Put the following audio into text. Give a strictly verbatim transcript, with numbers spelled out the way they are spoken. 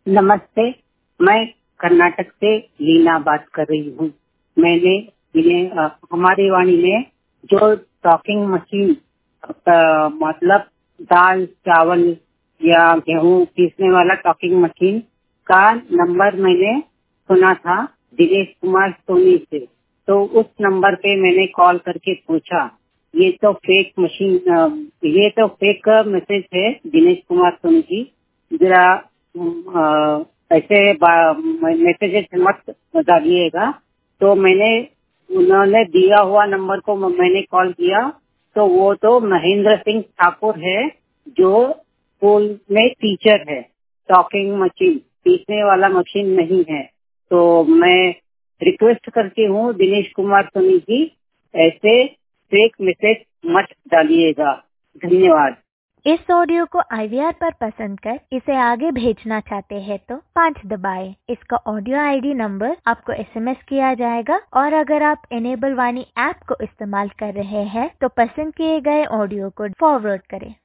नमस्ते, मैं कर्नाटक से लीना बात कर रही हूँ। मैंने इन्हें अ, हमारी वाणी में जो टॉकिंग मशीन अ, मतलब दाल चावल या गेहूं पीसने वाला टॉकिंग मशीन का नंबर मैंने सुना था दिनेश कुमार सोनी से। तो उस नंबर पे मैंने कॉल करके पूछा, ये तो फेक मशीन अ, ये तो फेक मैसेज है दिनेश कुमार सोनी जी, जरा अ, ऐसे मैसेजेस मत डालिएगा। तो मैंने उन्होंने दिया हुआ नंबर को मैंने कॉल किया, तो वो तो महेंद्र सिंह ठाकुर है जो स्कूल में टीचर है। टॉकिंग मशीन पीसने वाला मशीन नहीं है। तो मैं रिक्वेस्ट करती हूँ दिनेश कुमार सोनी जी, ऐसे फेक मैसेज मत डालिएगा। धन्यवाद। इस ऑडियो को आई वी आर पर पसंद कर इसे आगे भेजना चाहते हैं तो पाँच दबाएं। इसका ऑडियो आई डी नंबर आपको एस एम एस किया जाएगा और अगर आप एनेबल वाणी ऐप को इस्तेमाल कर रहे हैं तो पसंद किए गए ऑडियो को फॉरवर्ड करें।